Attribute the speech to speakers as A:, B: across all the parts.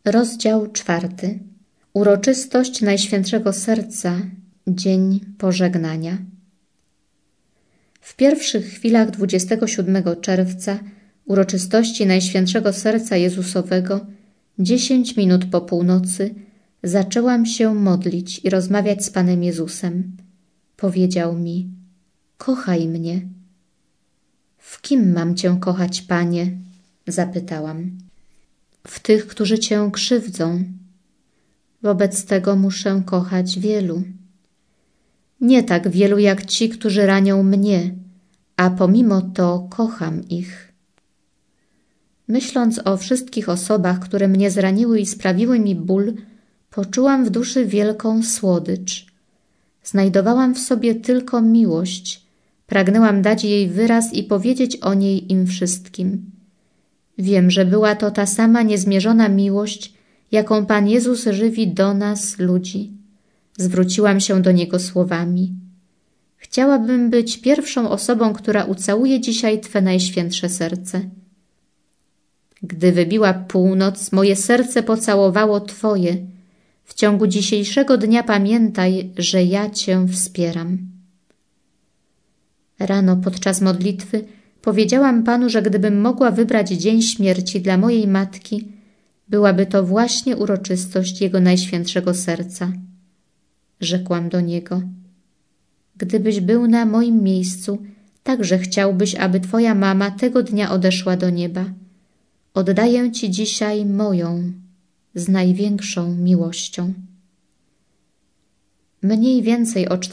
A: Rozdział 4. Uroczystość Najświętszego Serca, dzień pożegnania. W pierwszych chwilach 27 czerwca uroczystości Najświętszego Serca Jezusowego, 10 minut po północy, zaczęłam się modlić i rozmawiać z Panem Jezusem. Powiedział mi: kochaj mnie. W kim mam Cię kochać, Panie? Zapytałam. W tych, którzy Cię krzywdzą. Wobec tego muszę kochać wielu. Nie tak wielu jak ci, którzy ranią mnie, a pomimo to kocham ich. Myśląc o wszystkich osobach, które mnie zraniły i sprawiły mi ból, poczułam w duszy wielką słodycz. Znajdowałam w sobie tylko miłość. Pragnęłam dać jej wyraz i powiedzieć o niej im wszystkim. Wiem, że była to ta sama niezmierzona miłość, jaką Pan Jezus żywi do nas, ludzi. Zwróciłam się do Niego słowami: chciałabym być pierwszą osobą, która ucałuje dzisiaj Twe najświętsze serce. Gdy wybiła północ, moje serce pocałowało Twoje. W ciągu dzisiejszego dnia pamiętaj, że ja Cię wspieram. Rano podczas modlitwy powiedziałam Panu, że gdybym mogła wybrać dzień śmierci dla mojej matki, byłaby to właśnie uroczystość Jego Najświętszego Serca. Rzekłam do Niego: gdybyś był na moim miejscu, także chciałbyś, aby Twoja mama tego dnia odeszła do nieba. Oddaję Ci dzisiaj moją, z największą miłością. Mniej więcej o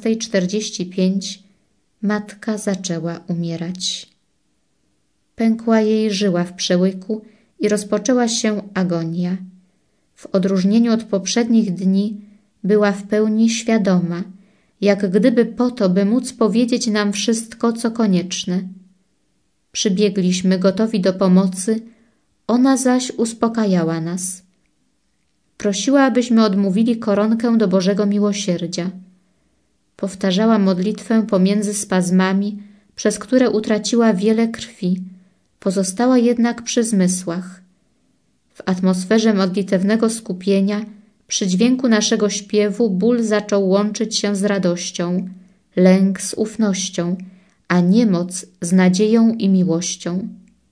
A: 14:45 matka zaczęła umierać. Pękła jej żyła w przełyku i rozpoczęła się agonia. W odróżnieniu od poprzednich dni była w pełni świadoma, jak gdyby po to, by móc powiedzieć nam wszystko, co konieczne. Przybiegliśmy gotowi do pomocy, ona zaś uspokajała nas. Prosiła, abyśmy odmówili koronkę do Bożego Miłosierdzia. Powtarzała modlitwę pomiędzy spazmami, przez które utraciła wiele krwi, pozostała jednak przy zmysłach. W atmosferze modlitewnego skupienia, przy dźwięku naszego śpiewu, ból zaczął łączyć się z radością, lęk z ufnością, a niemoc z nadzieją i miłością.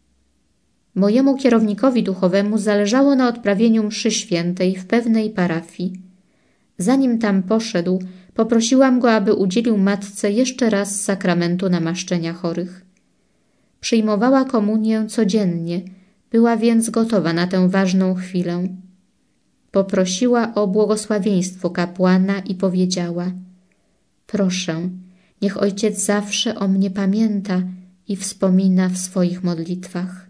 A: Mojemu kierownikowi duchowemu zależało na odprawieniu mszy świętej w pewnej parafii. Zanim tam poszedł, poprosiłam go, aby udzielił matce jeszcze raz sakramentu namaszczenia chorych. Przyjmowała komunię codziennie, była więc gotowa na tę ważną chwilę. Poprosiła o błogosławieństwo kapłana i powiedziała: proszę, niech Ojciec zawsze o mnie pamięta i wspomina w swoich modlitwach.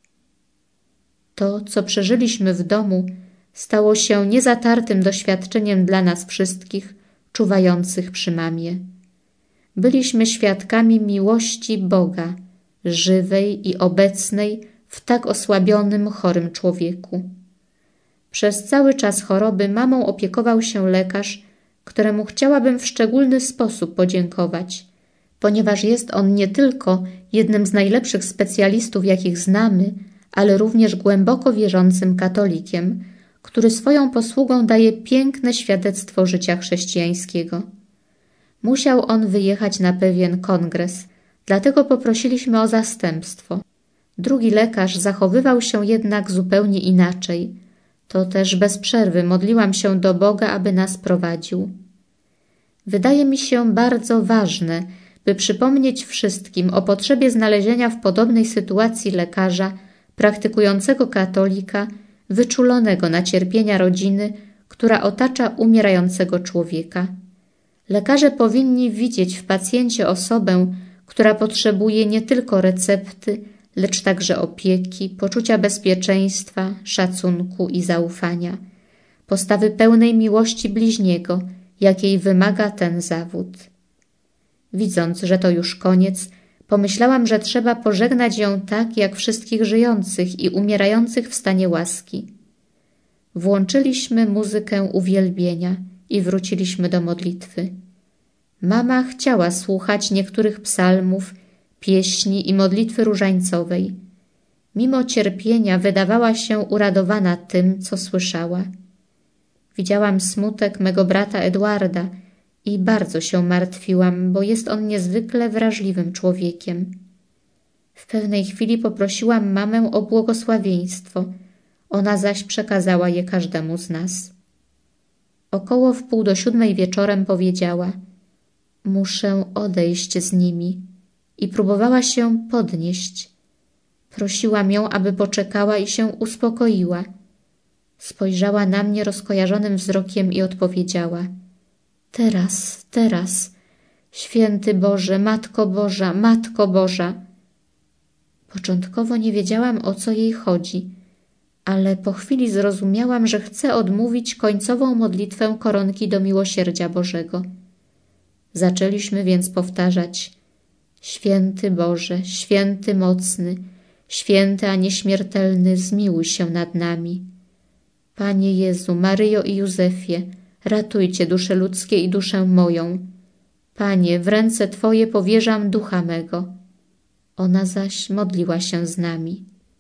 A: To, co przeżyliśmy w domu, stało się niezatartym doświadczeniem dla nas wszystkich, czuwających przy mamie. Byliśmy świadkami miłości Boga, żywej i obecnej w tak osłabionym, chorym człowieku. Przez cały czas choroby mamą opiekował się lekarz, któremu chciałabym w szczególny sposób podziękować, ponieważ jest on nie tylko jednym z najlepszych specjalistów, jakich znamy, ale również głęboko wierzącym katolikiem, który swoją posługą daje piękne świadectwo życia chrześcijańskiego. Musiał on wyjechać na pewien kongres, dlatego poprosiliśmy o zastępstwo. Drugi lekarz zachowywał się jednak zupełnie inaczej. To też bez przerwy modliłam się do Boga, aby nas prowadził. Wydaje mi się bardzo ważne, by przypomnieć wszystkim o potrzebie znalezienia w podobnej sytuacji lekarza, praktykującego katolika, wyczulonego na cierpienia rodziny, która otacza umierającego człowieka. Lekarze powinni widzieć w pacjencie osobę, która potrzebuje nie tylko recepty, lecz także opieki, poczucia bezpieczeństwa, szacunku i zaufania, postawy pełnej miłości bliźniego, jakiej wymaga ten zawód. Widząc, że to już koniec, pomyślałam, że trzeba pożegnać ją tak, jak wszystkich żyjących i umierających w stanie łaski. Włączyliśmy muzykę uwielbienia i wróciliśmy do modlitwy. Mama chciała słuchać niektórych psalmów, pieśni i modlitwy różańcowej. Mimo cierpienia wydawała się uradowana tym, co słyszała. Widziałam smutek mego brata Edwarda i bardzo się martwiłam, bo jest on niezwykle wrażliwym człowiekiem. W pewnej chwili poprosiłam mamę o błogosławieństwo, ona zaś przekazała je każdemu z nas. Około 6:30 wieczorem powiedziała: muszę odejść z nimi, i próbowała się podnieść. Prosiłam ją, aby poczekała i się uspokoiła. Spojrzała na mnie rozkojarzonym wzrokiem i odpowiedziała: teraz, teraz, święty Boże, Matko Boża, Matko Boża. Początkowo nie wiedziałam, o co jej chodzi, ale po chwili zrozumiałam, że chce odmówić końcową modlitwę koronki do miłosierdzia Bożego. Zaczęliśmy więc powtarzać: święty Boże, święty mocny, święty, a nieśmiertelny, zmiłuj się nad nami. Panie Jezu, Maryjo i Józefie, ratujcie dusze ludzkie i duszę moją. Panie, w ręce Twoje powierzam ducha mego. Ona zaś modliła się z nami.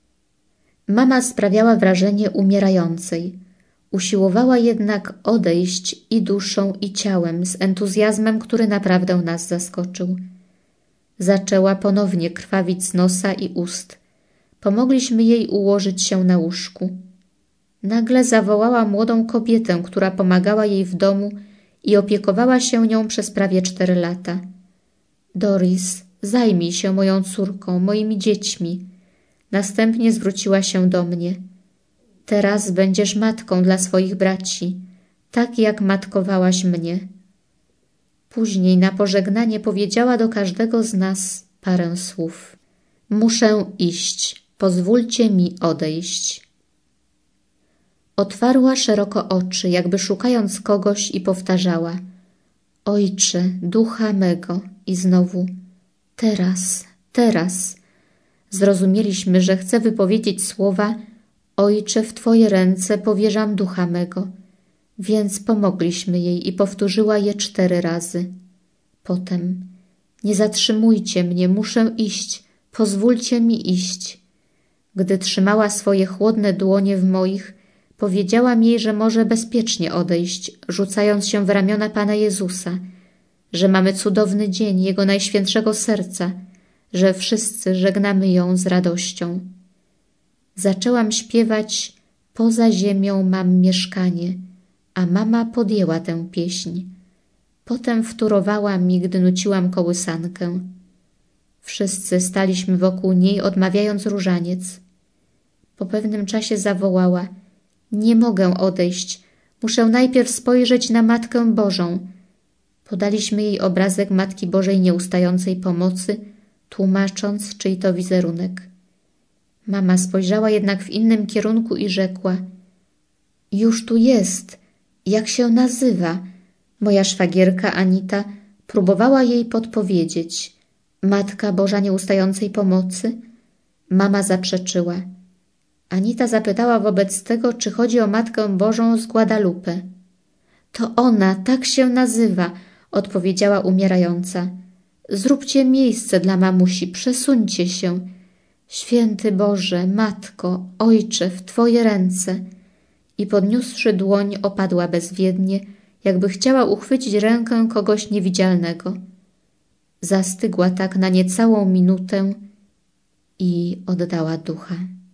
A: Mama sprawiała wrażenie umierającej. Usiłowała jednak odejść i duszą, i ciałem z entuzjazmem, który naprawdę nas zaskoczył. Zaczęła ponownie krwawić z nosa i ust. Pomogliśmy jej ułożyć się na łóżku. Nagle zawołała młodą kobietę, która pomagała jej w domu i opiekowała się nią przez prawie 4 lata. Doris, zajmij się moją córką, moimi dziećmi. Następnie zwróciła się do mnie. Teraz będziesz matką dla swoich braci, tak jak matkowałaś mnie. Później na pożegnanie powiedziała do każdego z nas parę słów. Muszę iść, pozwólcie mi odejść. Otwarła szeroko oczy, jakby szukając kogoś, i powtarzała: Ojcze, ducha mego. I znowu: teraz, teraz. Zrozumieliśmy, że chce wypowiedzieć słowa: Ojcze, w Twoje ręce powierzam ducha mego. Więc pomogliśmy jej i powtórzyła je 4 razy. Potem: nie zatrzymujcie mnie, muszę iść, pozwólcie mi iść. Gdy trzymała swoje chłodne dłonie w moich, powiedziałam jej, że może bezpiecznie odejść, rzucając się w ramiona Pana Jezusa, że mamy cudowny dzień Jego Najświętszego Serca, że wszyscy żegnamy ją z radością. Zaczęłam śpiewać: poza ziemią mam mieszkanie, a mama podjęła tę pieśń. Potem wtórowała mi, gdy nuciłam kołysankę. Wszyscy staliśmy wokół niej, odmawiając różaniec. Po pewnym czasie zawołała: nie mogę odejść, muszę najpierw spojrzeć na Matkę Bożą. Podaliśmy jej obrazek Matki Bożej nieustającej pomocy, tłumacząc, czyj to wizerunek. Mama spojrzała jednak w innym kierunku i rzekła: już tu jest, jak się nazywa? Moja szwagierka Anita próbowała jej podpowiedzieć: Matka Boża nieustającej pomocy? Mama zaprzeczyła. Anita zapytała wobec tego, czy chodzi o Matkę Bożą z Guadalupe. To ona, tak się nazywa, odpowiedziała umierająca. Zróbcie miejsce dla mamusi, przesuńcie się. Święty Boże, Matko, Ojcze, w Twoje ręce. I podniósłszy dłoń, opadła bezwiednie, jakby chciała uchwycić rękę kogoś niewidzialnego. Zastygła tak na niecałą minutę i oddała ducha.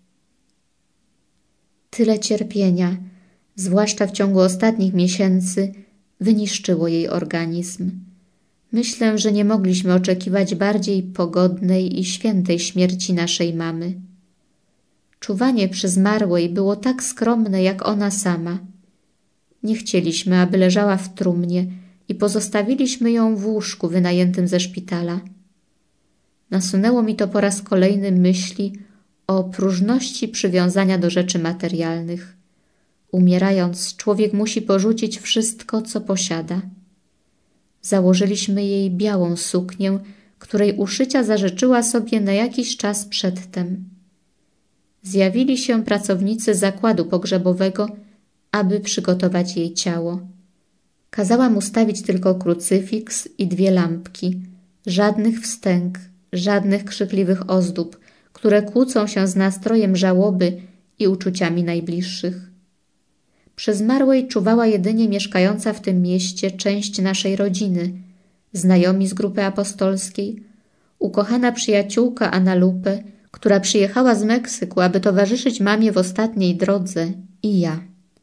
A: Tyle cierpienia, zwłaszcza w ciągu ostatnich miesięcy, wyniszczyło jej organizm. Myślę, że nie mogliśmy oczekiwać bardziej pogodnej i świętej śmierci naszej mamy. Czuwanie przy zmarłej było tak skromne jak ona sama. Nie chcieliśmy, aby leżała w trumnie i pozostawiliśmy ją w łóżku wynajętym ze szpitala. Nasunęło mi to po raz kolejny myśli o próżności przywiązania do rzeczy materialnych. Umierając, człowiek musi porzucić wszystko, co posiada. Założyliśmy jej białą suknię, której uszycia zażyczyła sobie na jakiś czas przedtem. Zjawili się pracownicy zakładu pogrzebowego, aby przygotować jej ciało. Kazałam ustawić tylko krucyfiks i 2 lampki, żadnych wstęg, żadnych krzykliwych ozdób, które kłócą się z nastrojem żałoby i uczuciami najbliższych. Przy zmarłej czuwała jedynie mieszkająca w tym mieście część naszej rodziny, znajomi z grupy apostolskiej, ukochana przyjaciółka Annalupe, która przyjechała z Meksyku, aby towarzyszyć mamie w ostatniej drodze, i ja.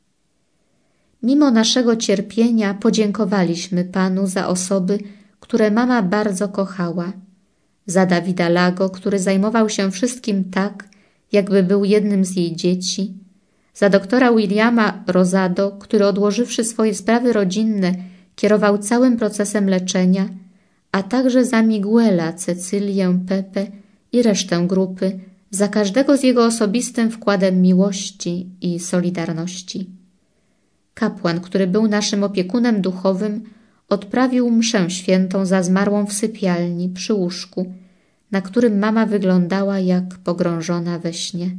A: Mimo naszego cierpienia podziękowaliśmy Panu za osoby, które mama bardzo kochała. Za Dawida Lago, który zajmował się wszystkim tak, jakby był jednym z jej dzieci. Za doktora Williama Rosado, który odłożywszy swoje sprawy rodzinne, kierował całym procesem leczenia, a także za Miguela, Cecylię, Pepe i resztę grupy, za każdego z jego osobistym wkładem miłości i solidarności. Kapłan, który był naszym opiekunem duchowym, odprawił mszę świętą za zmarłą w sypialni przy łóżku, na którym mama wyglądała jak pogrążona we śnie.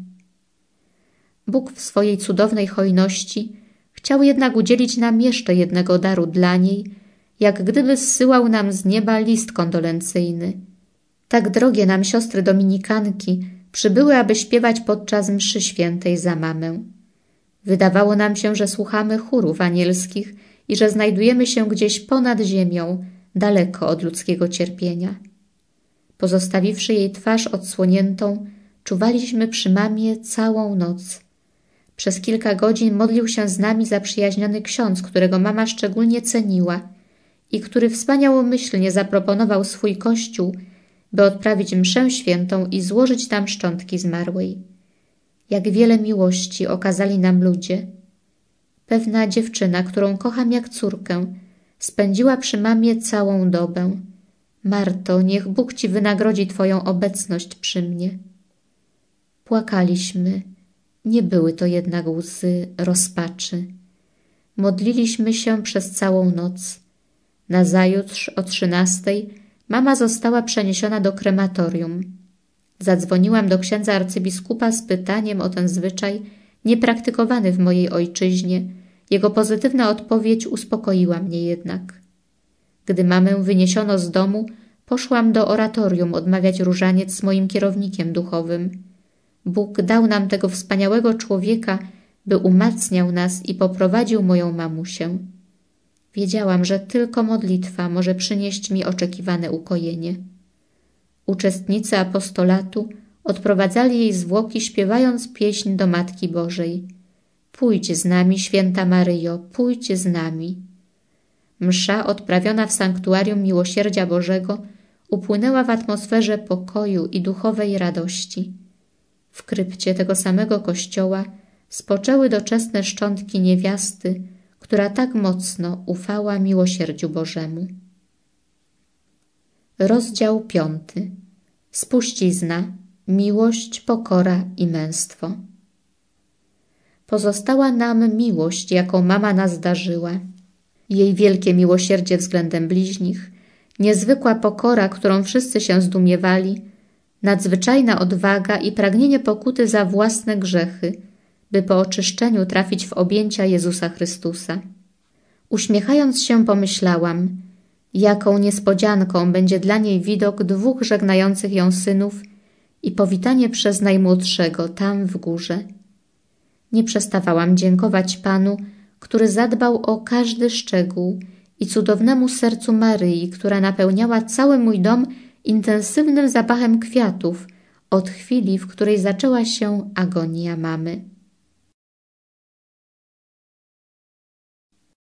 A: Bóg w swojej cudownej hojności chciał jednak udzielić nam jeszcze jednego daru dla niej, jak gdyby zsyłał nam z nieba list kondolencyjny. Tak drogie nam siostry dominikanki przybyły, aby śpiewać podczas mszy świętej za mamę. Wydawało nam się, że słuchamy chórów anielskich i że znajdujemy się gdzieś ponad ziemią, daleko od ludzkiego cierpienia. Pozostawiwszy jej twarz odsłoniętą, czuwaliśmy przy mamie całą noc. Przez kilka godzin modlił się z nami zaprzyjaźniony ksiądz, którego mama szczególnie ceniła i który wspaniałomyślnie zaproponował swój kościół, by odprawić mszę świętą i złożyć tam szczątki zmarłej. Jak wiele miłości okazali nam ludzie. Pewna dziewczyna, którą kocham jak córkę, spędziła przy mamie całą dobę. Marto, niech Bóg ci wynagrodzi twoją obecność przy mnie. Płakaliśmy. Nie były to jednak łzy rozpaczy. Modliliśmy się przez całą noc. Nazajutrz o 13:00 mama została przeniesiona do krematorium. Zadzwoniłam do księdza arcybiskupa z pytaniem o ten zwyczaj, niepraktykowany w mojej ojczyźnie. Jego pozytywna odpowiedź uspokoiła mnie jednak. Gdy mamę wyniesiono z domu, poszłam do oratorium odmawiać różaniec z moim kierownikiem duchowym. Bóg dał nam tego wspaniałego człowieka, by umacniał nas i poprowadził moją mamusię. Wiedziałam, że tylko modlitwa może przynieść mi oczekiwane ukojenie. Uczestnicy apostolatu odprowadzali jej zwłoki, śpiewając pieśń do Matki Bożej. Pójdź z nami, święta Maryjo, pójdź z nami. Msza odprawiona w sanktuarium Miłosierdzia Bożego upłynęła w atmosferze pokoju i duchowej radości. W krypcie tego samego kościoła spoczęły doczesne szczątki niewiasty, która tak mocno ufała miłosierdziu Bożemu. Rozdział 5. Spuścizna, miłość, pokora i męstwo. Pozostała nam miłość, jaką mama nas darzyła. Jej wielkie miłosierdzie względem bliźnich, niezwykła pokora, którą wszyscy się zdumiewali, nadzwyczajna odwaga i pragnienie pokuty za własne grzechy, by po oczyszczeniu trafić w objęcia Jezusa Chrystusa. Uśmiechając się pomyślałam, jaką niespodzianką będzie dla niej widok 2 żegnających ją synów i powitanie przez najmłodszego tam w górze. Nie przestawałam dziękować Panu, który zadbał o każdy szczegół, i cudownemu sercu Maryi, która napełniała cały mój dom intensywnym zapachem kwiatów od chwili, w której zaczęła się agonia mamy.